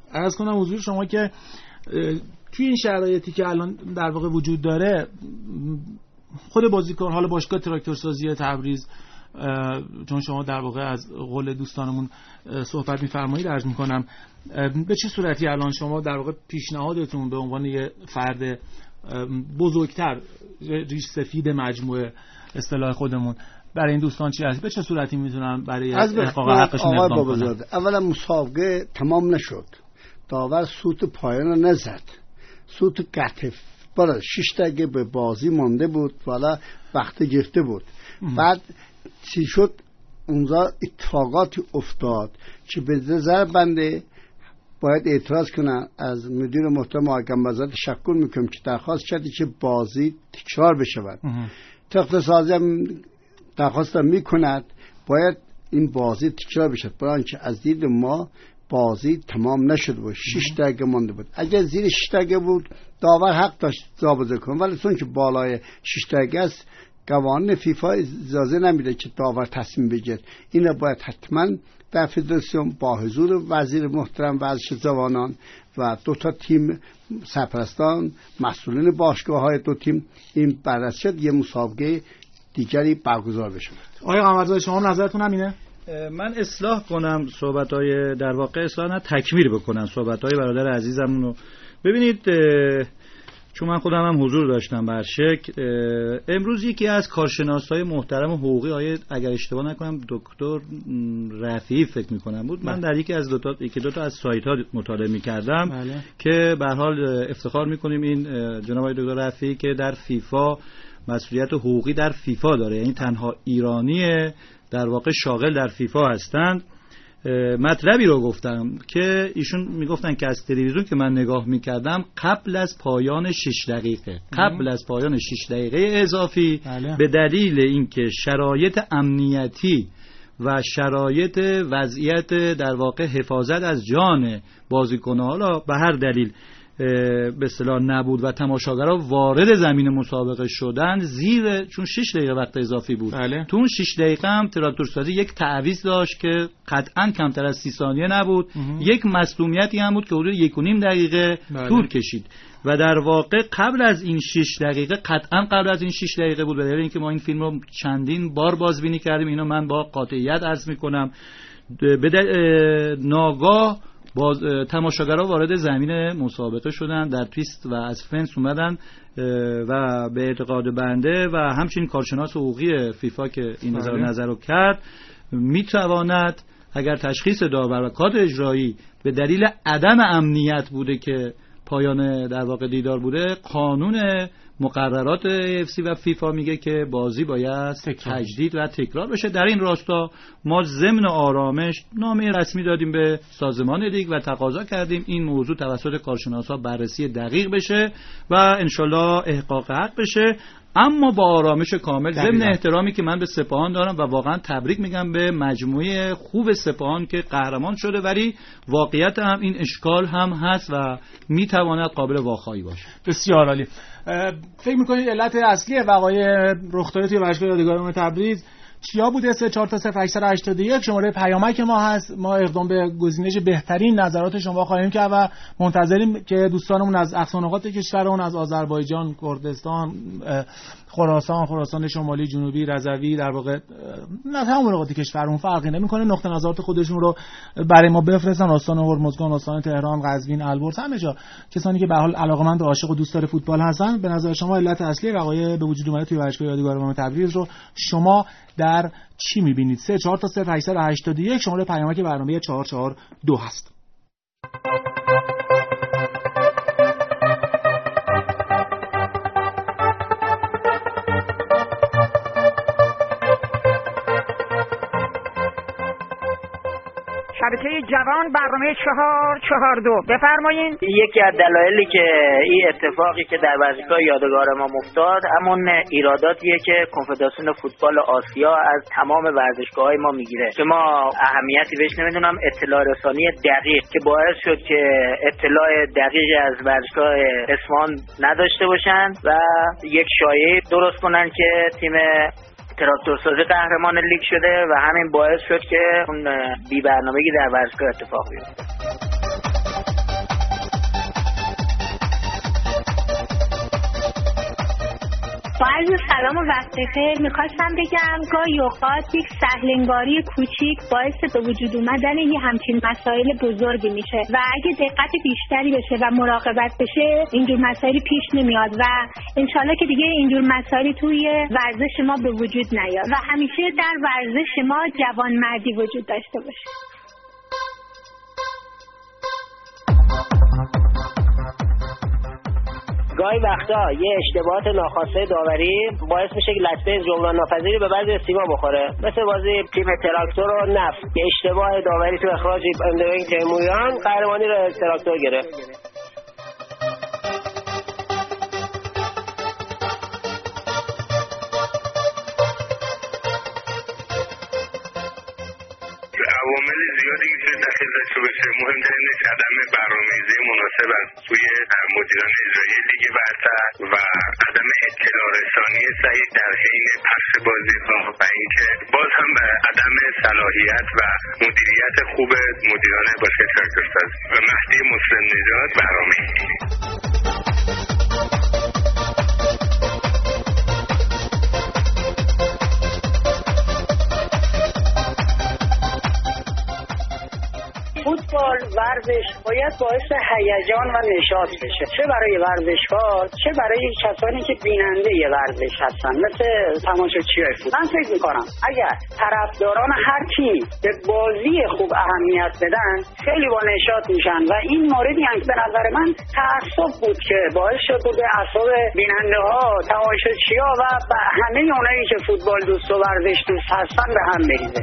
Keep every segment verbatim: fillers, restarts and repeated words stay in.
عرض کنم حضور شما که توی این شرایطی که الان در واقع وجود داره، خود بازیکن، حالا باشگاه تراکتورسازی تبریز، چون شما در واقع از قول دوستانمون صحبت می‌فرمایید، عرض می‌کنم به چه صورتی الان شما در واقع پیشنهادتون به عنوان یه فرد بزرگتر، ریش سفید مجموعه اصطلاح خودمون، برای این دوستان چی هست؟ به چه صورتی میتونن برای احقاق حقشون اقدام کنن؟ اولا مسابقه تمام نشد، داور سوت پایان رو نزد، سوت قطع بالا شش دقیقه به بازی مانده بود، والا وقت گرفته بود. بعد چی شد؟ اونجا اتفاقاتی افتاد که به نظر بنده باید اعتراض کنن. از مدیر محترم حاکم وزارت تشکر میکنم که درخواست کردی که بازی تکرار بشود. تراکتورسازی هم درخواست میکند باید این بازی تکرار بشود، برای اینکه از دید ما بازی تمام نشده بود، شش دقیقه مانده بود. اگر زیر شش دقیقه بود داور حق داشت ضابطه کنه، ولی چون که بالای شش دقیقه است قوانین فیفا اجازه نمیده که داور تصمیم بگیره. اینا باید حتما در فدراسیون با حضور وزیر محترم ورزش جوانان و دو تا تیم سرپرستان مسئولین باشگاه‌های دو تیم این بررسی شد، یه مسابقه دیگری برگزار بشه. آقای قمرزاده شما نظرتون همینه؟ من اصلاح کنم صحبت‌های، در واقع اصلاح نه تکمیل بکنم صحبت‌های برادر عزیزمون رو. ببینید چون من خودم هم حضور داشتم بر شک، امروز یکی از کارشناسای محترم حقوقی، آیه اگر اشتباه نکنم دکتر رفیعی فکر می‌کنم بود، من در یکی از دو تا یکی دو تا از سایت‌ها مطالعه می‌کردم بله. که به هر حال افتخار می‌کنیم این جناب آقای دکتر رفیعی که در فیفا مسئولیت حقوقی در فیفا داره، یعنی تنها ایرانی در واقع شاغل در فیفا هستند. مطلبی رو گفتم که ایشون میگفتن که از تلویزیون که من نگاه میکردم قبل از پایان شش دقیقه قبل از پایان شش دقیقه اضافی بله. به دلیل اینکه شرایط امنیتی و شرایط وضعیت در واقع حفاظت از جان بازیکن‌ها، حالا به هر دلیل به اصطلاح نبود و تماشاگرها وارد زمین مسابقه شدن، زیر چون شش دقیقه وقت اضافی بود بله. تو اون شش دقیقه هم تراکتورسازی یک تعویض داشت که قطعا کمتر از سی ثانیه نبود. امه. یک مصدومیتی هم بود که حدود یک و نیم دقیقه بله. طول کشید و در واقع قبل از این شش دقیقه قطعا قبل از این شش دقیقه بود. به دلیل اینکه ما این فیلم رو چندین بار بازبینی کردیم، اینو من با قاطعیت عرض میکنم، به ناگاه باز تماشاگرها وارد زمین مسابقه شدن، در تویست و از فنس اومدن و به اعتقاد بنده و همچنین کارشناس حقوقی فیفا که این نظر نظر رو کرد، میتواند اگر تشخیص داور و کادر اجرایی به دلیل عدم امنیت بوده که پایان در واقع دیدار بوده، قانون مقررات اف سی و فیفا میگه که بازی باید تجدید و تکرار بشه. در این راستا ما ضمن آرامش نامه رسمی دادیم به سازمان لیگ و تقاضا کردیم این موضوع توسط کارشناسا بررسی دقیق بشه و انشالله احقاق حق بشه، اما با آرامش کامل، ضمن احترامی که من به سپاهان دارم و واقعا تبریک میگم به مجموعه خوب سپاهان که قهرمان شده، ولی واقعیت هم این اشکال هم هست و میتواند قابل واخوایی باشه. بسیار عالی. فکر میکنید علت اصلی وقایع رخ داده توی ورزشگاه یادگاران تبریز چیا بوده؟ سه چهار تا صفر هشتصد و هشتاد و یک شماره پیامک ما هست. ما اقدام به گزینش بهترین نظرات شما خواهیم کرد و منتظریم که دوستانمون از اقصانقاط کشورمون، از آذربایجان، کردستان، خراسان، خراسان شمالی، جنوبی، رضوی، در واقع نه تمام نقاط کشورمون فرقی نمیکنه، نقطه نظرات خودشون رو برای ما بفرستن. آستان هرمزگان، آستان تهران، قزوین، البرز، همه جا کسانی که به حال علاقه‌مند و عاشق و دوستدار فوتبال هستن. به نظر شما علت اصلی وقایع به وجود اومده توی ورزشگاه یادگاران تبریز رو شما در چی میبینید؟ سه چهار تا صفر هشتصد و هشتاد و یک شماره پیامک برنامه چهار چهار دو هست. شبکه جوان برنامه چهار چهار دو بفرمایین. یکی از دلایلی که این اتفاقی که در ورزشگاه یادگار ما افتاد همون ایراداتیه که کنفدراسیون فوتبال آسیا از تمام ورزشگاه‌های ما میگیره که ما اهمیتی بهش نمیدونم، اطلاع رسانی دقیق که باعث شد که اطلاع دقیقی از ورزشگاه اصفهان نداشته باشن و یک شایعه درست کنن که تیم تراکتورسازی قهرمان لیگ شده و همین باعث شد که اون بی برنامگی در ورزشگاه اتفاق بیفته. عرض سلام و وقت بخیر. میخواستم بگم گاهی اوقات یک سهلنگاری کوچیک باعث به وجود اومدن یه همچین مسائل بزرگی میشه و اگه دقت بیشتری بشه و مراقبت بشه اینجور مسائلی پیش نمیاد و انشالله که دیگه اینجور مسائلی توی ورزش ما به وجود نیاد و همیشه در ورزش ما جوانمردی وجود داشته باشه. گاهی وقتا یه اشتباهات ناخواسته داوری باعث میشه که لطمه جبران ناپذیری به بعضی تیم‌ها بخوره، مثل بازی تیم تراکتور و نفت که اشتباه داوری تو اخراج اندرینگ تیموریان قهرمانی رو تراکتور گرفت. عوامل زیادی میتونه دخیل داشته باشه. مهمترینش عدم برنامه‌ریزی مناسب از سوی مدیران اجرایی لیگ برتر و عدم اطلاع رسانی صحیح در حین پخش بازی‌ها و اینکه باز هم به عدم صلاحیت و مدیریت خوب مدیران باشگاه تراکتورساز و مهدی مسلم نژاد برنامه‌ریزی. فوتبال ورزش باید باعث هیجان و نشاط بشه، چه برای ورزشکار چه برای کسانی که بیننده ی ورزش هستن، مثل تماشاچیای فوتبال. من فکر میکنم اگر طرفداران هر تیم به بازی خوب اهمیت بدن خیلی با نشاط میشن و این موردی هم به نظر من تعصب بود که باعث شد به اعصاب بیننده ها، تماشاچی‌ها و همه اونایی که فوتبال دوست و ورزش دوست هستن به هم بریزه.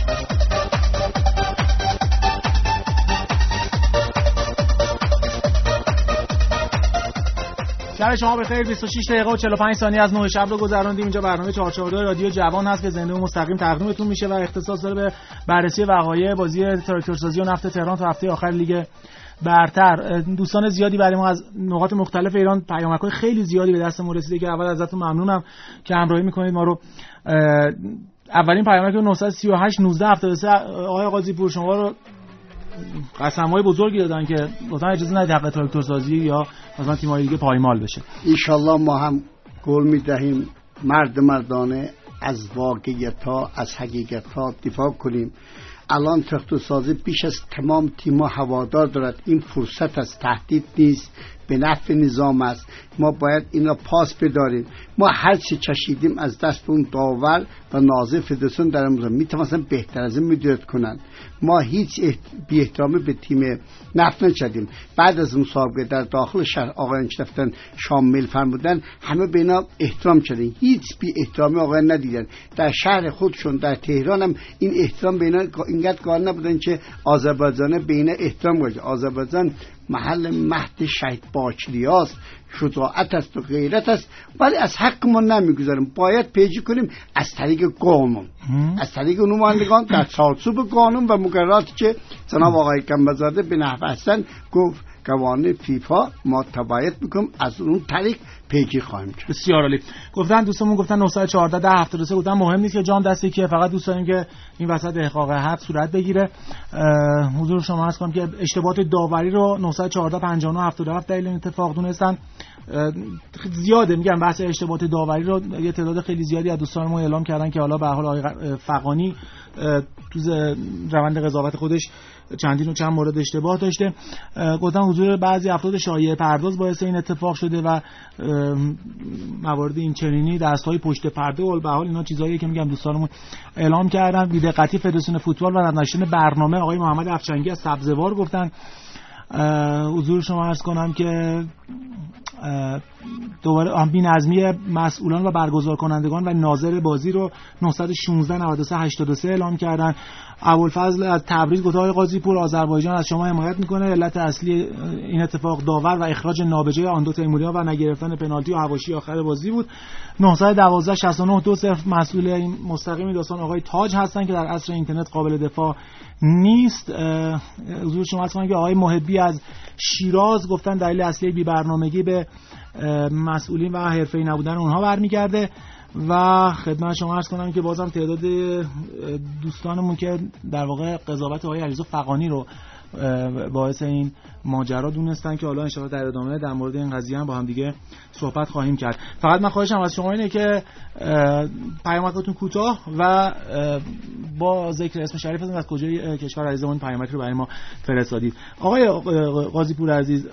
شب شما بخیر. بیست و شش دقیقه و چهل و پنج ثانیه از نه شب رو گذروندیم. اینجا برنامه چهار چهار دو رادیو جوان هست که زنده و مستقیم تقدیمتون میشه و اختصاص داره به بررسی وقایع بازی تراکتورسازی و نفت تهران تا هفته آخر لیگ برتر. دوستان زیادی برای ما از نقاط مختلف ایران پیامک‌های خیلی زیادی به دست ما رسیده که اول ازتون ممنونم که همراهی میکنید ما رو. اولین پیامک نهصد و سی و هشت نوزده هفتاد و سه آقای قاضی پور شما رو قسم‌های بزرگی دادن که لطفاً اجازه ندید حق تراکتورسازی یا مثلا تیم‌های دیگه پایمال بشه. ان شاءالله ما هم قول می‌دهیم مرد مردانه از واقعیت‌ها از حقیقت‌ها دفاع کنیم. الان تراکتورسازی بیش از تمام تیم‌ها هوادار دارد. این فرصت از تهدید نیست، به نفع نظام است. ما باید اینا پاس بداریم. ما هر چی چشیدیم از دست اون داور و ناظر فدراسیون در امروز میتونن بهتر از این مدیریت کنن. ما هیچ احت... بی احترامی به تیم نفت نشدیم. بعد از مسابقه در داخل شهر آقایان که رفتن شامل فرمودن همه به اینا احترام شدن، هیچ بی احترامی آقایان ندیدن. در شهر خودشون در تهران هم این احترام به اینا اینقدر قائل نبودن که آذربایجان به اینا احترام گذاشت. آذربایجان محل مهد شهید باکریاست، شجاعت است و غیرت است، ولی از حق ما نمیگذاریم. باید پیجی کنیم از طریق قانون، از طریق نمایندگان در چارچوب قانون و مقرراتی که جناب آقای کمبزاده به نحو احسن گفت قوانین فیفا ما تبعیت میکنیم، از اون طریق پیگیری خواهیم کرد. بسیار عالی. گفتن دوستمون گفتن نهصد و چهارده ده هفتاد و سه گفتن مهم نیست که جام دستی که فقط دوست داریم که این وسط احقاق حق صورت بگیره. حضور شما عرض کنم که اشتباهات داوری رو نهصد و چهارده پنجاه و نه هفتاد و هفت دلیل این اتفاق دونستن. زیاده میگم بحث اشتباهات داوری رو یه تعداد خیلی زیادی از دوستان ما اعلام کردن که حالا به هر حال آقای فغانی تو روند قضاوت خودش چندین و چند مورد اشتباه داشته. گفتن حضور بعضی افراد شایعه پرداز باعث این اتفاق شده و موارد این چنینی دست‌های پشت پرده و به حال اینا چیزاییه که میگم دوستانمون اعلام کردن. بی‌دقتی فدراسیون فوتبال و نشر برنامه آقای محمد افشنگی از سبزوار گفتن. حضور شما عرض کنم که دوباره بی‌نظمی مسئولان و برگزار کنندگان و ناظر بازی رو نهصد و شانزده نود و سه هشتاد و سه اعلام کردن. ابوالفضل از تبریز گفت آقای قاضی پور آذربایجان از شما حمایت میکنه، علت اصلی این اتفاق داور و اخراج نابجای آن دو تیموریان و نگرفتن پنالتی و حواشی آخر بازی بود. نهصد و دوازده شصت و نه دو صفر مسئول این مستقیم داستان آقای تاج هستن که در عصر اینترنت قابل دفاع نیست. حضور شما هستن که آقای محبی از شیراز گفتن دلیل اصلی بی برنامگی به مسئولین و حرفه‌ای نبودن اونها برمیگرده. و خدمت شما عرض کنم که بازم تعداد دوستانمون که در واقع قضاوت آقای علیرضا فغانی رو باعث این ماجرا دونستن که حالا ان شاءالله در ادامه در مورد این قضیه هم با هم دیگه صحبت خواهیم کرد. فقط من خواهشم از شما اینه که پیامکتون کوتاه و با ذکر اسم شریفتون از کجای کشور عزیزمون پیامک رو برای ما فرستادید. آقای قاضی پور عزیز،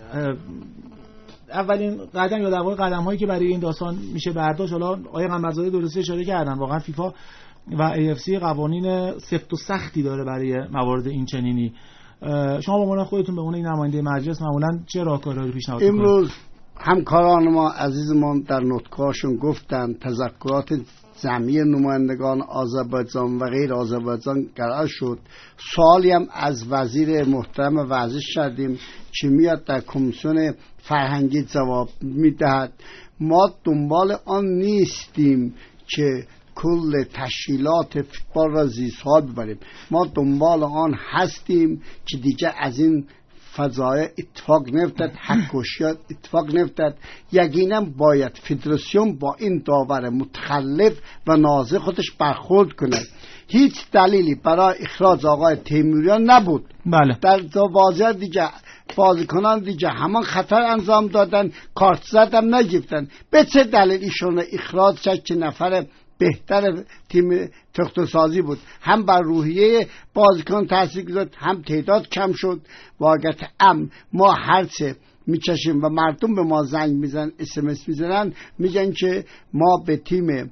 اولین قدم یا در واقع قدم‌هایی که برای این داستان میشه برداشت، حالا آقای قنبرزاده درست اشاره کردن، واقعا فیفا و ای اف سی قوانین سفت و سختی داره برای موارد این چنینی. شما با عنوان خودتون به عنوان این نماینده مجلس معمولاً چه راهکارهایی رو پیشنهاد می‌کنید؟ امروز همکاران ما عزیزمان در نطق‌هاشون گفتن تذکرات جمعی نمایندگان آذربایجان و غیر آذربایجان قرار شد. سوالی هم از وزیر محترم ورزش کردیم چی میاد در کمیسیون فرهنگی جواب میدهد. ما دنبال آن نیستیم که کل تشکیلات فوتبال را زیرسوال ببریم، ما دنبال آن هستیم که دیگه از این فضای اتفاق نیفتد، حقوشیات اتفاق نیفتد. یقینا باید فدراسیون با این داور متخلف و نازه خودش برخورد کند. هیچ دلیلی برای اخراج آقای تیموریان نبود. بله. در بازی دیگه بازیکنان دیگه همان خطر انجام دادن، کارت زدن نگرفتن. به چه دلیل ایشون اخراج کرد که نفر بهتر تیم تخم‌سازی بود؟ هم بر روحیه بازیکن تاثیر گذاشت، هم تعداد کم شد. واقعا ام ما هرچه میچشیم و مردم به ما زنگ میزنن، اس ام اس میزنن، میگن که ما به تیم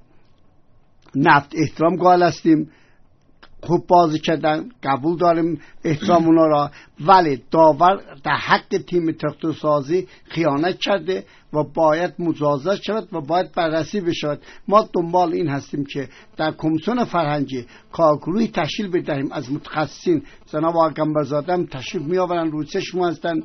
نفت احترام قائل هستیم، خوب بازی کردن، قبول داریم احترام اونا را، ولی داور در حق تیم تخم‌سازی خیانت کرده و باید مجازات شود و باید بررسی بشود. ما دنبال این هستیم که در کمیسیون فرهنگی کارگروهی تشکیل بدهیم از متخصصین. جناب آقای قنبرزاده هم تشریف میآورن، رو چشم هستن،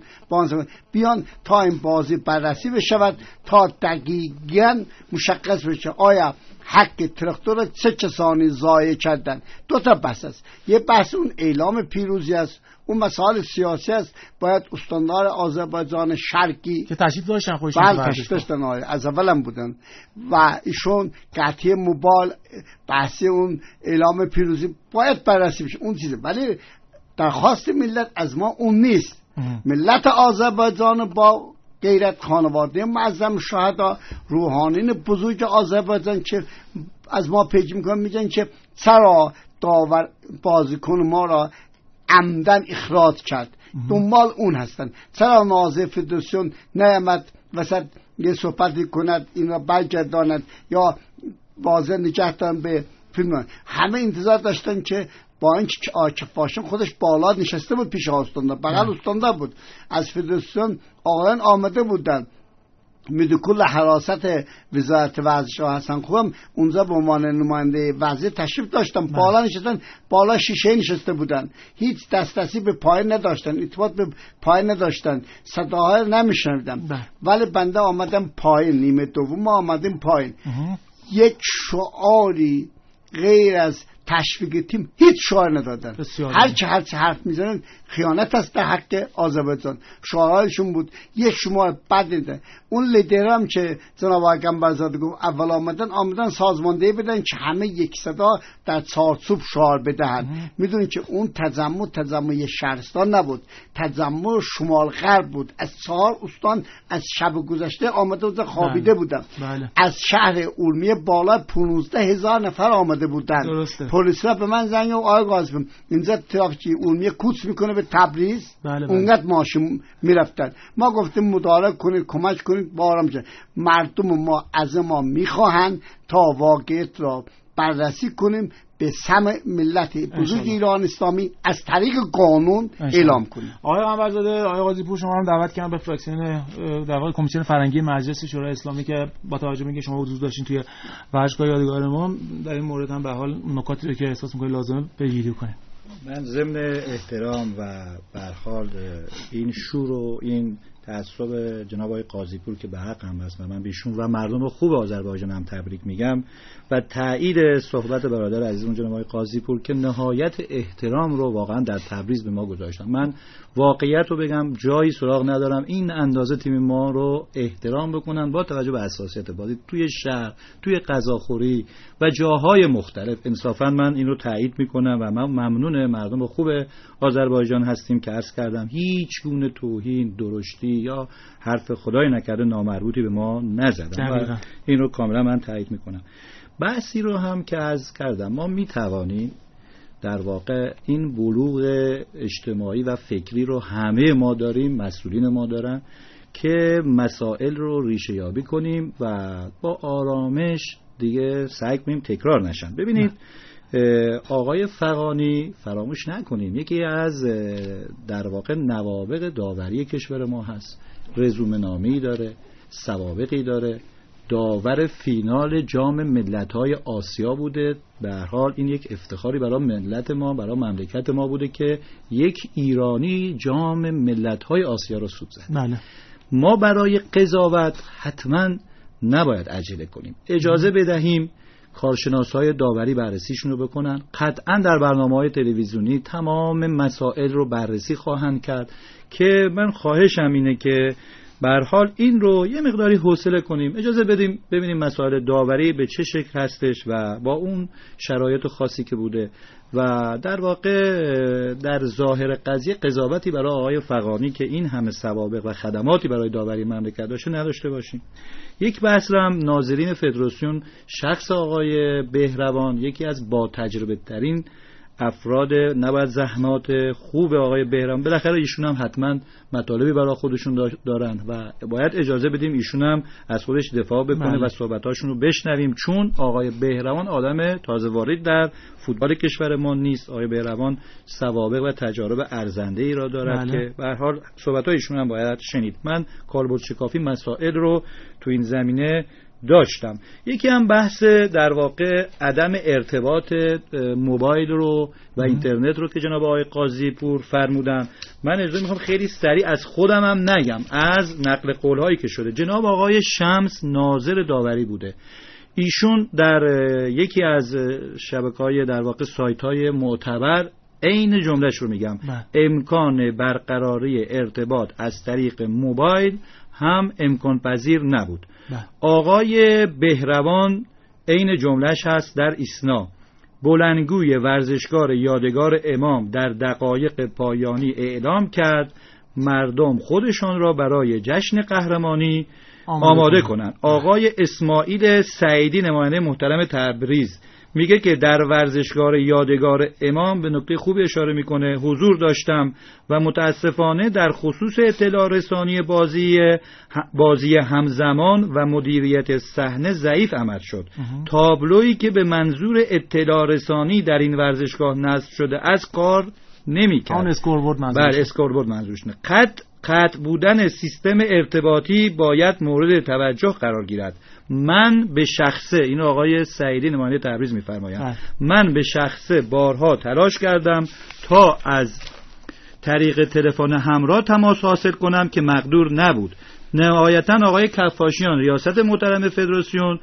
بیان تا این بازی بررسی بشود تا دقیقاً مشخص بشه آیا حق تراکتور را چه کسانی ضایع کردن. دو تا بحث است. یه بحث اون اعلام پیروزی است، اون مسائل سیاسی است. باید استاندار آذربایجان شرقی که تشریف داشتن خودشون بله تشریف داشتن، از اولم بودن و ایشون قطعی موبایل بحث اون اعلام پیروزی باید بررسی بشه، اون چیزه. ولی درخواست ملت از ما اون نیست. ملت آذربایجان با غیرت، خانواده معظم شهدا، روحانیون بزرگ آذربایجان که از ما پیگیری میکنن، میگن که چرا داور بازیکن ما را عمدن اخراج کرد. دنبال اون هستن. چرا ناظر فدراسیون نیامد وسط یه صحبتی کند، این را برگرداند یا واضح نگه دارن به فیلم. همه انتظار داشتن که با اینکه عاکف باشم خودش بالا نشسته بود پیش استاندار، بغل استاندار بود، از فدراسیون آقایان آمده بودن، میدکل حراست وزارت ورزش و حسن خوبم اونجا به عنوان نماینده وزیر تشریف داشتن، بالا نشستن، بالا شیشه نشسته بودن، هیچ دسترسی به پایین نداشتن، ارتباط به پایین نداشتن، صداهای نمیشنیدن. ولی بنده آمدم پایین، نیمه دوم آمدیم پایین، یک شعاری غیر از تشویق تیم هیچ شعار ندادن. هر چه هر چه حرف میزنن خیانت است در حق آذربایجان. شعارشون بود یک شما بد ندن. اون لیدرام که جناب آقای قنبرزاده گفت اول آمدن آمدن سازماندهی بدن که همه یک صدا در چارچوب شعار بدهن. میدونید که اون تجمع تجمع شهرستان نبود، تجمع شمال غرب بود. از چهار استان از شب گذشته آمده بودن، خوابیده بودن. بله. از شهر اورمیه بالا پانزده هزار نفر آمده بودن. پلیس را به من زنگ و آقای قاسم اینجا ترافیکی اورمیه کوچ میکنه به تبریز. بله بله. اونقدر ماشین میرفتن. ما گفتیم مدارک کنید، کمک کنید با آرام شد. مردم ما از ما میخواهند تا واقعیت را بررسی کنیم، به سم ملت بزرگ ایران اسلامی از طریق قانون اعلام کنیم. آقای قنبرزاده، آقای قاضی پور، شما هم دعوت کردن به فراکسیون در واقع کمیسیون فرهنگی مجلس شورای اسلامی که با توجه به اینکه شما حضور داشتین توی ورزشگاه یادگار ما، در این مورد هم به حال نکاتی رو که احساس می‌کنید لازمه پیگیری کنید. من ضمن احترام و برخورد این شور و این تعصب جناب آقای قاضیپور که به حق هم هست و من بیشون و مردم خوب آذربایجان هم تبریک میگم و تایید صحبت برادر عزیزمون جناب آقای قاضیپور که نهایت احترام رو واقعا در تبریز به ما گذاشتن. من واقعیت رو بگم جایی سراغ ندارم این اندازه تیم ما رو احترام بکنن با توجه به حساسیت بازی توی شهر، توی غذاخوری و جاهای مختلف. انصافا من این رو تایید میکنم و من ممنون مردم خوب آذربایجان هستیم که عرض کردم هیچ گونه توهین، درشتی یا حرف خدای نکرده نامربوطی به ما نزدن و این رو کاملا من تایید میکنم. بحثی رو هم که عرض کردم ما میتوانیم در واقع این بلوغ اجتماعی و فکری رو همه ما داریم، مسئولین ما دارن که مسائل رو ریشه یابی کنیم و با آرامش دیگه سعی کنیم تکرار نشن. ببینید آقای فغانی فراموش نکنیم یکی از در واقع نوابغ داوری کشور ما هست، رزومه نامه‌ای داره، سوابقی داره، داور فینال جام ملت‌های آسیا بوده. به هر حال این یک افتخاری برای ملت ما، برای مملکت ما بوده که یک ایرانی جام ملت‌های آسیا رو سود زد. بله. ما برای قضاوت حتما نباید عجله کنیم، اجازه بدهیم کارشناسای داوری بررسیشون رو بکنن. قطعا در برنامه‌های تلویزیونی تمام مسائل رو بررسی خواهند کرد که من خواهشم اینه که به هر حال این رو یه مقداری حوصله کنیم، اجازه بدیم ببینیم مسائل داوری به چه شکل هستش و با اون شرایط خاصی که بوده و در واقع در ظاهر قضیه قضاوتی برای آقای فغانی که این همه سوابق و خدماتی برای داوری مملکت داشته نداشته باشیم. یک بحث هم ناظرین فدراسیون شخص آقای بهروان یکی از با تجربه ترین افراد، نباید زحمات خوب آقای بهرام، بالاخره ایشون هم حتما مطالبی برای خودشون دارن و باید اجازه بدیم ایشون هم از خودش دفاع بکنه و صحبتاشون رو بشنویم، چون آقای بهرام آدم تازه وارد در فوتبال کشور ما نیست. آقای بهرام سوابق و تجارب ارزنده ای را دارد بله. که به هر حال صحبتای ایشون هم باید شنید. من کاربرد شکافی مسائل رو تو این زمینه داشتم. یکی هم بحث در واقع عدم ارتباط موبایل رو و اینترنت رو که جناب آقای قاضیپور فرمودن. من اجازه میخوام خیلی سریع از خودم هم نگم، از نقل قول هایی که شده. جناب آقای شمس ناظر داوری بوده، ایشون در یکی از شبکه‌های در واقع سایت‌های معتبر عین جملهش رو میگم با. امکان برقراری ارتباط از طریق موبایل هم امکان پذیر نبود. با. آقای بهروان عین جملهش هست در اسنا، بلندگوی ورزشکار یادگار امام در دقایق پایانی اعلام کرد مردم خودشان را برای جشن قهرمانی آماده, آماده کنند. آقای اسماعیل سعیدی نماینده محترم تبریز میگه که در ورزشگاه یادگار امام به نکته خوبی اشاره میکنه، حضور داشتم و متاسفانه در خصوص اطلاع رسانی بازی بازی همزمان و مدیریت صحنه ضعیف عمل شد. تابلویی که به منظور اطلاع رسانی در این ورزشگاه نصب شده از کار نمیکرد. آن اسکوربورد منظورش. بله اسکوربورد منظورش نه. قطع قطع بودن سیستم ارتباطی باید مورد توجه قرار گیرد. من به شخصه، این آقای سعیدی نماینده تبریز میفرمایند، من به شخصه بارها تلاش کردم تا از طریق تلفن همراه تماس حاصل کنم که مقدور نبود. نهایتا آقای کفاشیان ریاست محترم فدراسیون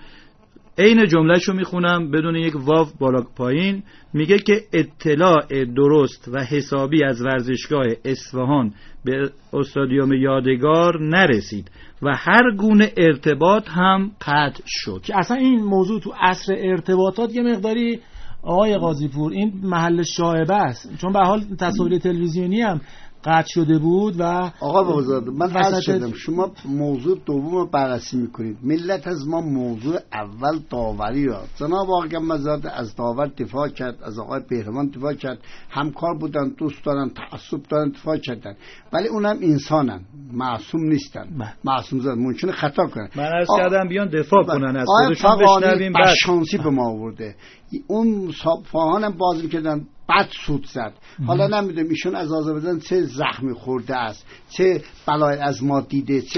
عین جمله‌شو میخونم بدون یک واو بالا پایین، میگه که اطلاع درست و حسابی از ورزشگاه اصفهان به استادیوم یادگار نرسید و هر گونه ارتباط هم قطع شد. که اصلا این موضوع تو عصر ارتباطات یه مقداری آقای قاضیپور این محل شایبه است، چون به حال تصاویر تلویزیونی هم قطع شده بود و آقا بازاد من عرض شدم شما موضوع دوم رو بررسی میکنید. ملت از ما موضوع اول داوری را، جناب آقای مزاد از داور دفاع کرد، از آقای بهرمان دفاع کرد، همکار بودن، دوست دارن، تعصب دارن، دفاع کردن، ولی اونم انسانن، معصوم نیستن. معصوم زاد ممکنه خطا کنن. من عرض کردم بیان دفاع کنن از خودشون، بشنویم. بعد شانسی به ما آورده، اون فاهان هم باز میکردن بعد سود زد. حالا نمیدونم ایشون از آذربایجان چه زخمی خورده است، چه بلای از ما دیده، چه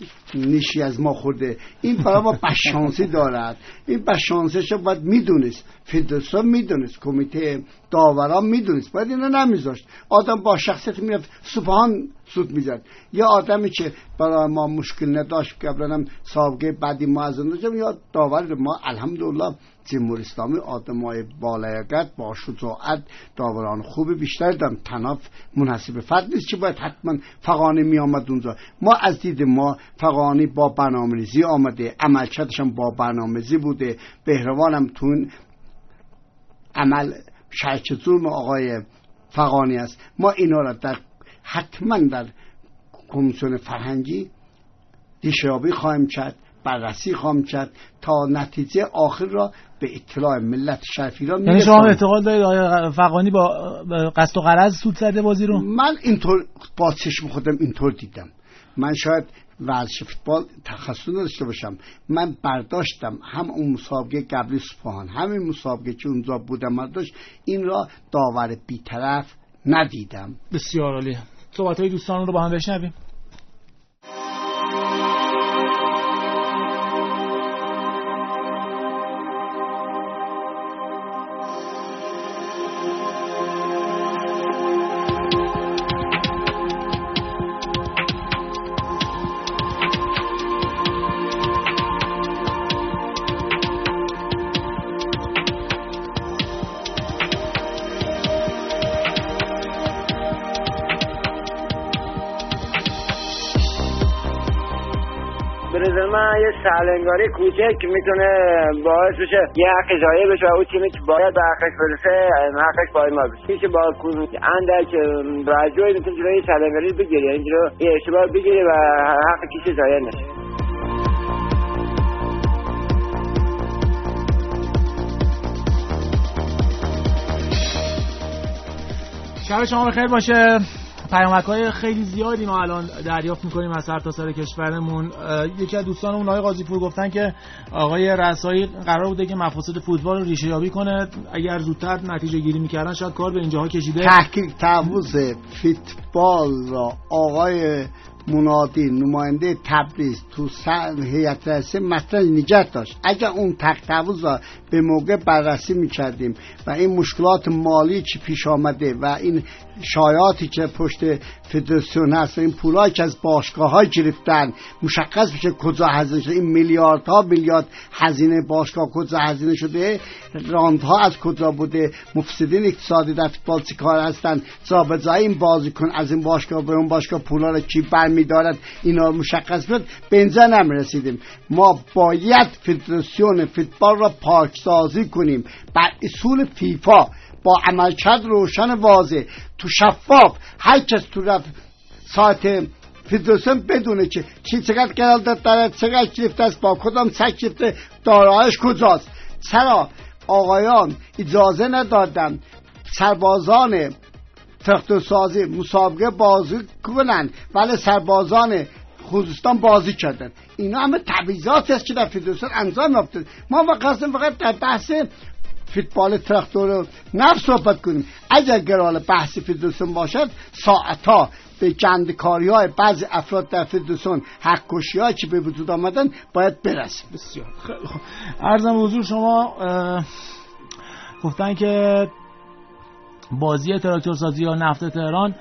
نیشی از ما خورده. این برای ما بشانسی دارد. این بشانسیش باید میدونست، فدراسیون میدونست، کمیته داوران میدونست، باید اینا نمیذاشت. آدم با شخصیت میرفت سپاهان سود میزد. یا آدمی که برای ما مشکل نداشت قبلا هم سابقه بعدی ما از اون داشتیم، یا داور ما الحمدلله جمهوری اسلامی آدمای بالیاقت با شجاعت داوران خوب بیشتر دارن. تناف منحصر به فرد نیست که باید حتما فغانی می آمد اونجا. ما از دید ما فغانی با برنامه‌ریزی آمده، عملکردش هم با برنامه‌ریزی بوده. بهروان هم تو عمل شرک ظلم آقای فغانی است. ما اینا را در حتما در کمیسیون فرهنگی ریشه‌یابی خواهیم کرد، بررسی خواهیم کرد تا نتیجه آخر را به اطلاع ملت شرف ایران میرسونیم. یعنی شما اعتقاد دارید آقای فغانی با قصد و غرض سود زده بازی رو؟ من اینطور با چشم خودم اینطور دیدم. من شاید ورزش فوتبال تخصص نداشته باشم، من برداشتم هم اون مسابقه قبلی سپاهان، همین مسابقه که اونجا بودم برداشت، این را داور بی‌طرف ندیدم. بسیار عالی. صحبت‌های دوستان رو با هم بشنویم. یه سهلنگاری کوچک میتونه باعث بشه یه حق ضایع بشه و اون تیمی که باید به حقش برسه حقش باید ما بشه. میشه با اندک راجوی میتونه جلوی سهلنگاری بگیری، یعنی جلو یه اشتباه بگیری و حق کسی ضایع نشه. شب شما بخیر باشه. پیامک‌های خیلی زیادی ما الان دریافت می‌کنیم از سرتاسر کشورمون. یکی از دوستانمون آقای قاضی پور گفتن که آقای رسایی قرار بوده که مفاسد فوتبال رو ریشه یابی کنه، اگر زودتر نتیجه گیری می‌کردن شاید کار به اینجاها کشیده. تحقیق تعویض فوتبال را آقای منادی نماینده تبریز تو هیئت رئیسه مطرح نجات داشت. اگر اون تعویض را به موقع بررسی می‌کردیم و این مشکلات مالی که پیش آمده و این شایعاتی که پشت فدراسیون هست و این پولایی که از باشگاه‌ها گرفتن مشخص بشه کجا هزینه شده، این میلیاردها میلیارد هزینه باشگاه کجا هزینه شده، راندها از کجا بوده، مفسدین اقتصادی در فوتبال چیکار هستن، جابجایی این بازیکن از این باشگاه به اون باشگاه پولا رو کی برمی‌دارد، اینا مشخص بود. به اینجا نمی‌رسیدیم. ما باید فدراسیون فوتبال را پاکسازی کنیم بر اصول فیفا، با عملکرد روشن واضح تو شفاف. هر کس تو رفت ساعت فدراسیون بدونه که چی چقدر قرارداد داره، چقدر گرفته است، با کدام سگ گرفته، دارایش کجاست. چرا آقایان اجازه ندادن سربازان تراکتورسازی مسابقه بازی کنن ولی سربازان خوزستان بازی کردن؟ اینا همه تبعیضاتی است که در فدراسیون انجام افتاد. ما فقط فقط در بحث فوتبال تراکتور نفس صحبت کنیم. اگر گرال بحث فدراسیون باشد ساعتها به گندکاری های بعضی افراد در فدراسیون، حق کشی هایی که به وجود آمدن باید برسیم. بسیار خیلی خوب. عرضم به حضور شما گفتن که بازی تراکتورسازی یا نفت تهران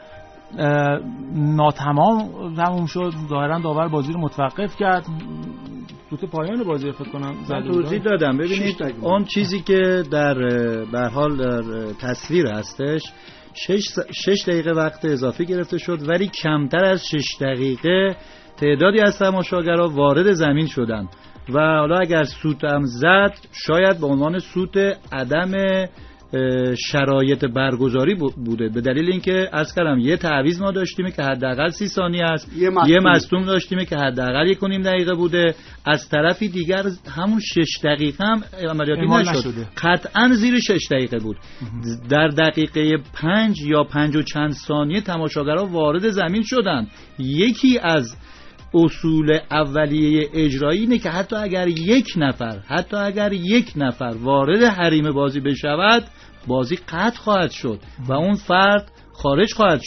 ناتمام تموم شد، ظاهرا داور بازی رو متوقف کرد. تو پایان بازی فکر کنم من توضیح دادم. ببینید اون چیزی که در به حال در تصویر هستش شش, شش دقیقه وقت اضافه گرفته شد، ولی کمتر از شش دقیقه تعدادی از تماشاگرها وارد زمین شدند و حالا اگر سوت هم زد شاید به عنوان سوت عدم شرایط برگزاری بوده، به دلیل اینکه عرض کردم یه تعویض ما داشتیم که حداقل سی ثانیه است، یه مصدوم داشتیم که حداقل یک و نیم دقیقه بوده، از طرفی دیگر همون شش دقیقه هم عملیاتی نشد، قطعا زیر شش دقیقه بود. در دقیقه پنج یا پنج و چند ثانیه تماشاگرها وارد زمین شدند. یکی از اصول اولیه اجرایی اینه که حتی اگر یک نفر حتی اگر یک نفر وارد حریم بازی بشود، بازی قطع خواهد شد و اون فرد خارج خواهد شد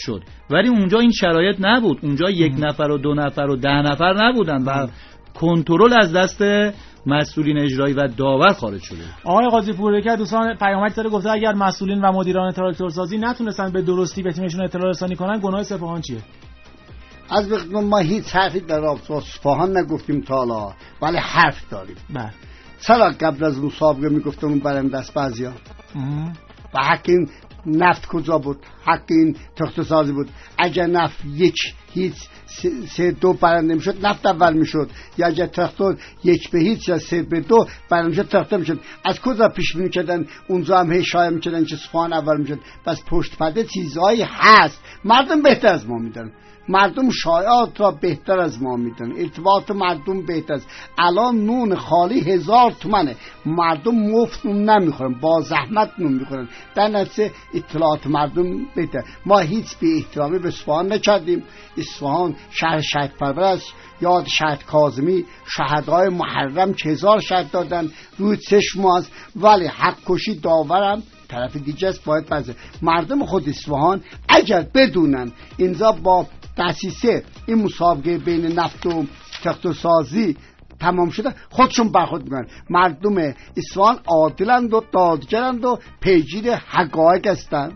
ولی اونجا این شرایط نبود. اونجا یک نفر و دو نفر و ده نفر نبودن و کنترل از دست مسئولین اجرایی و داور خارج شده. آقای قاضی پور که دوستان پیامک داره گفته اگر مسئولین و مدیران تراکتورسازی نتونستن به درستی به تیمشون اطلاع رسانی کنن گناه سپاهان چیه؟ از وقت ما هیچ حرفی در رابطه با سپاهان نگفتیم تا حالا، ولی حرف داریم. بله. چرا قبل از مسابقه میگفتم اون برنده است بعضیا؟ و حق این نفت کجا بود؟ حق این تخت سازی بود. اگر نفت یک هیچ سه دو برنده میشد نفت اول میشد، یا اگر تخت یک به هیچ یا سه به دو برنده میشد تخت میشد. از کجا پیش بینی کردن اونجا هم هی شایع میکردن که سپاهان اول میشد؟ پس پشت پرده چیزهایی هست. مردم بهتر از ما میدن، مردم شایعات را بهتر از ما میدن، ارتباط مردم بهتر است. الان نون خالی هزار تومنه، مردم مفت نون نمیخورن، با زحمت نون میخورن، در نتیجه اطلاعات مردم بهتر. ما هیچ به احترامی به اصفهان نکردیم. اصفهان شهر شهید پرور است. یاد شهید کاظمی، شهدای محرم که هزار شهید دادن روی چشم است، ولی حق کشی داورم طرف دیگه است. باید بذاره مردم خود اصفهان اگر بدونن اینجا با تأسیسه این مسابقه بین نفت و تخت سازی تمام شده خودشون برخورد میکنن. مردم اصفهان عادلند و دادگرند و پیگیر حقایق هستند.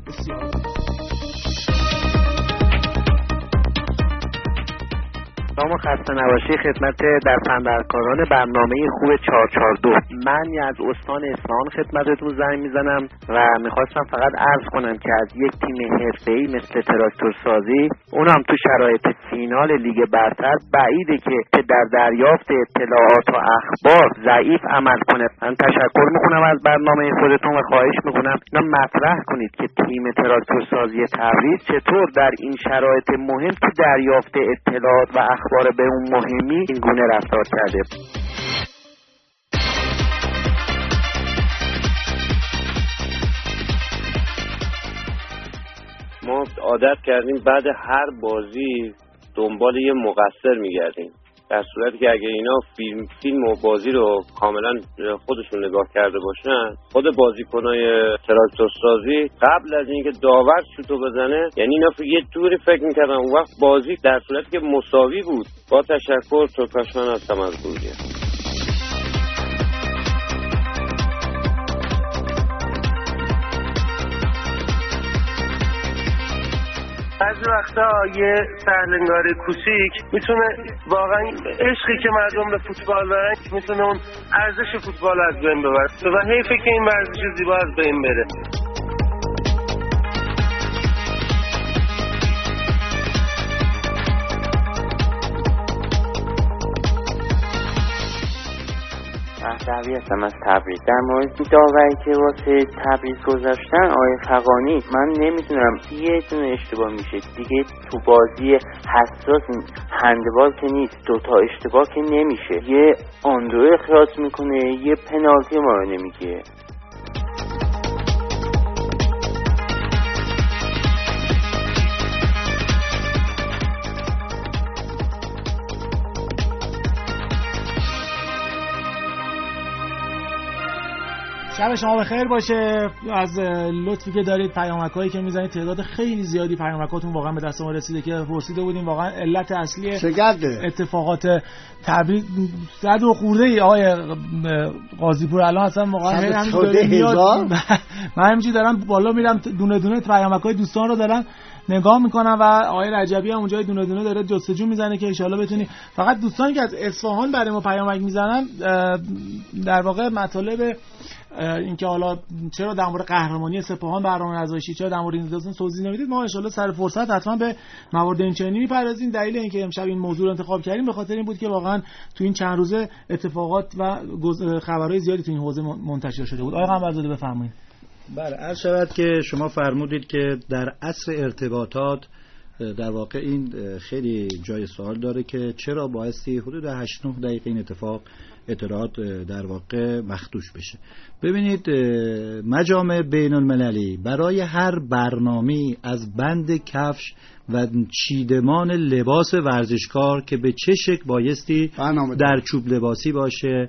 سلام و خسته نباشی خدمت دستاندرکاران برنامه خوب چهار چهار دو. من از استان اصفهان خدمتتون زنگ میزنم و میخواستم فقط عرض کنم که از یک تیم حرفه‌ای مثل تراکتورسازی، اون هم تو شرایط فینال لیگ برتر، بعیده که در دریافت اطلاعات و اخبار ضعیف عمل کنه. من تشکر میکنم از برنامه خودتون و خواهش میکنم اینا مطرح کنید که تیم تراکتورسازی تبریز چطور در این شرایط مهم تو دریافت اطلاعات و اخبار به اون مهمی این گونه رفتار کرده. ما عادت کردیم بعد هر بازی دنبال یه مقصر میگردیم، در صورتی که اگه اینا فیلم فیلم و بازی رو کاملا خودشون نگاه کرده باشن، خود بازیکنای تراکتورسازی قبل از اینکه داور شوتو بزنه، یعنی اینا یه جوری فکر میکردن اون وقت بازی در صورتی که مساوی بود. با تشکر، ترکاشمن هستم از گورجه. بعضی وقتا یه سهلنگاری کوچیک میتونه واقعا عشقی که مردم به فوتبال دارن میتونه اون ارزش فوتبال از بین ببره و حیفه که این ورزش زیبا از بین بره. مهدوی هستم از تبریز. در مورد داوری که واسه تبریز گذاشتن آقای فغانی، من نمیدونم یه دونه اشتباه میشه دیگه تو بازی حساس، هندبال که نیست، دوتا اشتباه که نمیشه. یه آندرو اخراج میکنه، یه پنالتی ما رو نمیگیره. شب شما بخیر باشه. از لطفی که دارید، پیامک‌هایی که میزنید، تعداد خیلی زیادی پیامکاتون واقعا به دست ما رسیده که پرسیده بودیم واقعا علت اصلی اتفاقات تبریز صد و خورده ای آقای قاضی پور الان اصلا واقعا همینجوری من همینجوری دارم بالا میرم دونه دونه پیامک‌های دوستان رو دارم نگاه میکنم و آقای رجبی هم اونجای دونه دونه داره جستجو میزنه که ان شاءالله بتونی. فقط دوستانی که از اصفهان برای ما پیامک میزنن در واقع مطالب اینکه حالا چرا در مورد قهرمانی سپاهان برنامه نذاشتی، چرا در مورد این داستان توضیح نمیدید، ما ان شاءالله سر فرصت حتما به موارد این چنینی میپردازیم. دلیل اینکه امشب این موضوع رو انتخاب کردیم به خاطر این بود که واقعا تو این چند روزه اتفاقات و خبرهای زیادی تو این حوزه منتشر شده بود. آقای قنبرزاده بفرمایید. بله، عرض شود که شما فرمودید که در عصر ارتباطات در واقع این خیلی جای سوال داره که چرا بایستی حدود هشت نه دقیقه این اتفاق اطلاعات در واقع مخدوش بشه. ببینید مجامع بین المللی برای هر برنامه‌ای از بند کفش و چیدمان لباس ورزشکار که به چه شکل بایستی در چوب لباسی باشه،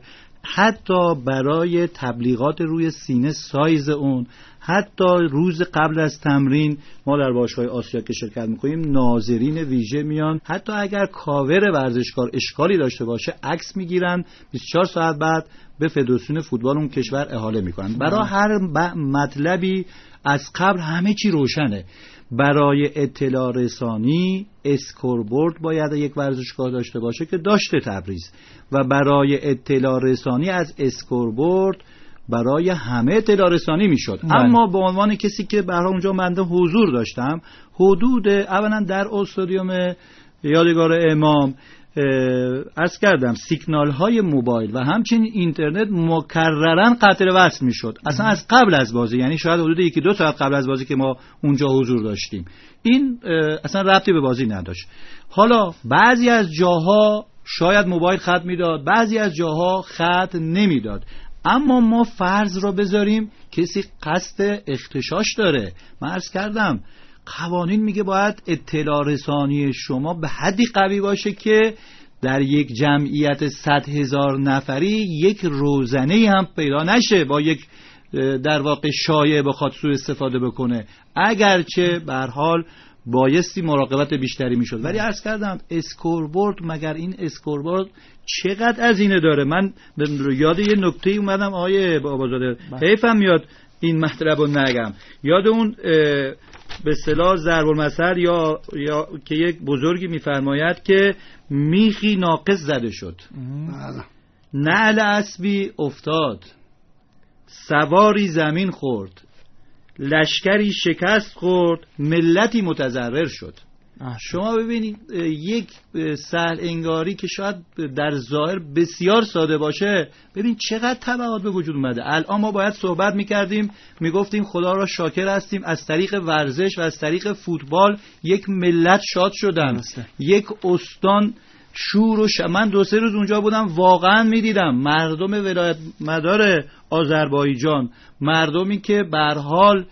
حتی برای تبلیغات روی سینه سایز اون، حتی روز قبل از تمرین ما در باشگاه آسیا که شرکت میکنیم ناظرین ویژه میان، حتی اگر کاور ورزشکار اشکالی داشته باشه عکس میگیرن، بیست و چهار ساعت بعد به فدراسیون فوتبال اون کشور احاله میکنن. برای هر مطلبی از قبل همه چی روشنه. برای اطلاع رسانی اسکوربورد باید یک ورزشگاه داشته باشه که داشته تبریز، و برای اطلاع رسانی از اسکوربورد برای همه اطلاع رسانی میشد. اما به عنوان کسی که برای اونجا منده حضور داشتم، حدود اولا در استادیوم یادگار امام عرض کردم سیگنال های موبایل و همچنین اینترنت مکررن قطع وصل میشد، اصلا از قبل از بازی، یعنی شاید حدود یکی دو ساعت قبل از بازی که ما اونجا حضور داشتیم. این اصلا ربطی به بازی نداشت. حالا بعضی از جاها شاید موبایل خط میداد، بعضی از جاها خط نمیداد، اما ما فرض را بذاریم کسی قصد اغتشاش داره. من عرض کردم قوانین میگه باید اطلاع رسانی شما به حدی قوی باشه که در یک جمعیت صد هزار نفری یک روزنه هم پیدا نشه با یک در واقع شایعه بخواد سوء استفاده بکنه، اگرچه به هر حال بایستی مراقبت بیشتری میشد. ولی عرض کردم اسکوربورد، مگر این اسکوربورد چقدر از اینه داره؟ من یاد یه نکته اومدم آیه بابازاده، حیفم میاد این مطلب رو نگم. یاد اون به اصطلاح ضرب المثل یا یا که یک بزرگی میفرماید که میخی ناقص زده شد، نعل اسبی افتاد، سواری زمین خورد، لشکری شکست خورد، ملتی متضرر شد. شما ببینید یک سهل انگاری که شاید در ظاهر بسیار ساده باشه، ببین چقدر تبعات به وجود اومده. الان ما باید صحبت میکردیم میگفتیم خدا را شاکر هستیم از طریق ورزش و از طریق فوتبال یک ملت شاد شدن، یک استان شور و ش... من دو سه روز اونجا بودم، واقعا میدیدم مردم ولایت مدار آذربایجان، مردمی که به هر حال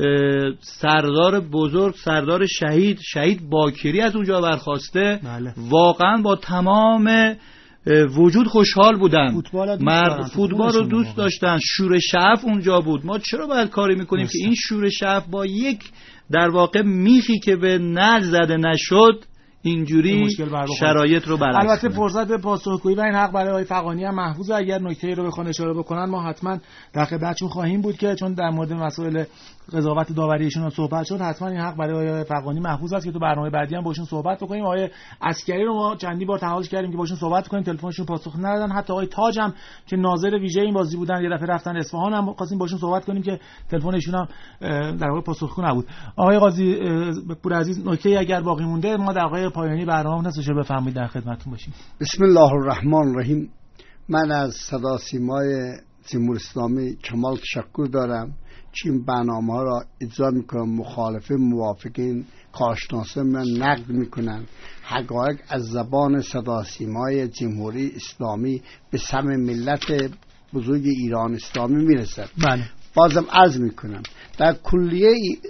سردار بزرگ، سردار شهید شهید باکری از اونجا برخواسته، بله. واقعا با تمام وجود خوشحال بودن، فوتبال مرد فوتبال رو دوست داشتن، شور شعف اونجا بود. ما چرا باید کاری میکنیم که این شور شعف با یک در واقع میخی که به نل زده نشد اینجوری شرایط رو برعکس. البته فرصت به پاسخگویی و این حق برای آقای فغانی هم محفوظ. اگر نکته‌ای رو بخوان اشاره بکنن ما حتما در خدمتشون خواهیم بود، که چون در مورد مسائل قضاوت داوریشون صحبت شد، حتما این حق برای آقای فغانی محفوظ است که تو برنامه بعدی هم باشون صحبت بکنیم. آقای عسکری رو ما چندی بار تحویلش کردیم که باشون صحبت کنیم، تلفنشون پاسخ ندادن. حتی آقای تاج هم که ناظر ویژه این بازی بودن، یه دفعه رفتن اصفهان، هم خواستیم باشون صحبت کنیم که تلفنشون هم در واقع پاسخگو نبود. آقای قاضی پورعزیز، نکته اگر باقی مونده ما در واقع پایانی برنامه نسوش بفرمایید در خدمتتون باشیم. بسم الله الرحمن الرحیم. من از صدا سیمای جمهوری اسلامی کمال تشکر دارم که این برنامه ها را اجرا میکنم. مخالفه موافقین کارشناسان من نقد میکنن. حقایق از زبان صدا سیمای جمهوری اسلامی به سم ملت بزرگ ایران اسلامی میرسد. بله. بازم عرض میکنم در کلیه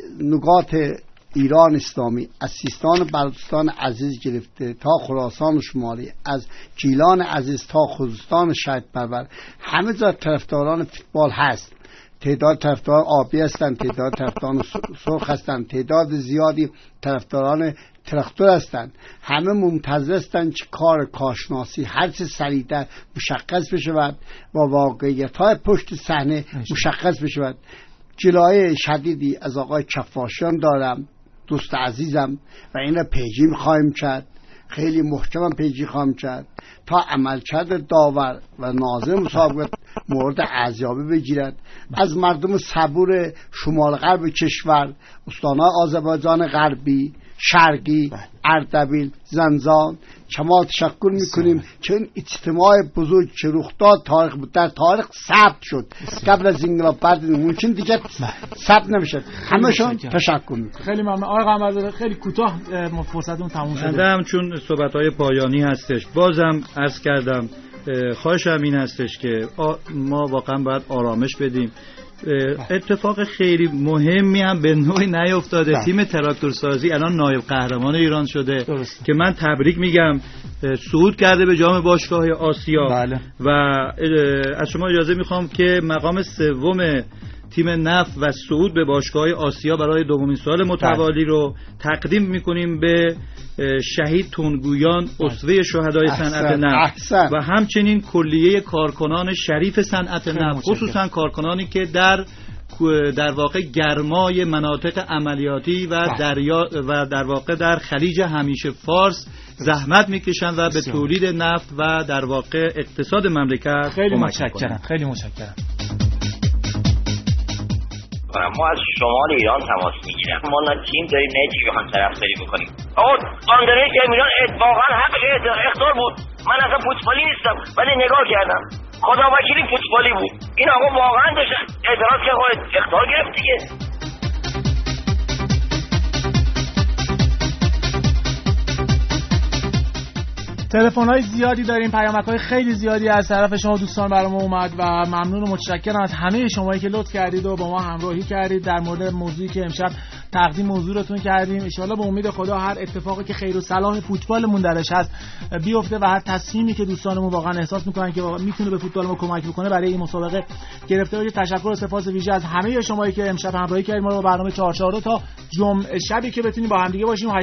نقاط ایران اسلامی، از سیستان و بلوچستان عزیز گرفته تا خراسان شمالی، از گیلان عزیز تا خوزستان شهید پرور، همه جا طرفداران فوتبال هست. تعداد طرفدار آبی هستند، تعداد طرفداران سرخ هستند، تعداد زیادی طرفداران تراکتور هستند. همه منتظر هستند که کار کارشناسی هر چه سریعتر مشخص بشود و واقعیت های پشت صحنه مشخص بشود. جلوی شدیدی از آقای کفاشیان دارم، دوست عزیزم، و این را پیگیری خواهیم کرد، خیلی محکم پیگیری خواهیم کرد تا عملکرد داور و ناظر مسابقات مورد ارزیابی بگیرد. از مردم صبور شمال غرب کشور، استان‌های آذربایجان غربی، شرقی، اردبیل، زنجان کمال تشکر میکنیم که این اجتماع بزرگ که رخ داد تاریخ بود، در تاریخ ثبت شد. قبل از انقلاب بعد ممکن دیگه ثبت نمیشه. همشون تشکر میکنم. خیلی ممنون آقای قمرزاده. خیلی کوتاه فرصتون تموم شده. بعدم چون صحبت‌های پایانی هستش، بازم عرض کردم خواهشم این هستش که ما واقعا باید آرامش بدیم. اتفاق خیلی مهمی هم به نوعی نیفتاده. تیم تراکتورسازی الان نایب قهرمان ایران شده درست. که من تبریک میگم صعود کرده به جام باشگاه‌های آسیا. بله. و از شما اجازه میخوام که مقام سوم تیم نفت و صعود به باشگاه‌های آسیا برای دومین سال متوالی رو تقدیم میکنیم به شهید تونگویان اسوه شهدای صنعت نفت و همچنین کلیه کارکنان شریف صنعت نفت، خصوصا کارکنانی که در در واقع گرمای مناطق عملیاتی و دریا و در واقع در خلیج همیشه فارس زحمت میکشن و به تولید نفت و در واقع اقتصاد مملکت خیلی متشکرم. خیلی متشکرم. ما از شمال ایران تماس میگیرم. ما نه تیم داریم نه چی بخوام طرفداری بکنیم. آقا قاندره که میران واقعا حق اخطار بود. من اصلا فوتبالی نیستم ولی نگاه کردم خدا وکیلی فوتبالی بود. این آقا واقعا داشت اعتراض که خواهد اخطار گرفت دیگه. تلفن‌های زیادی داریم، پیامک‌های خیلی زیادی از طرف شما دوستان برام اومد و ممنون و متشکرم از همه شمایی که لطف کردید و با ما همراهی کردید در مورد موضوعی که امشب تقدیم حضورتون کردیم. ان شاءالله به امید خدا هر اتفاقی که خیر و صلاح فوتبالمون درش هست بیفته و هر تصمیمی که دوستانمون واقعا احساس می‌کنن که میتونه به فوتبال ما کمک بکنه برای این مسابقه گرفته بشه. تشکر و سپاس ویژه از همه شمایی که امشب همراهی کردید ما رو با برنامه چهار چهار دو تا جمعه شبی که بتونیم با هم دیگه باشیم.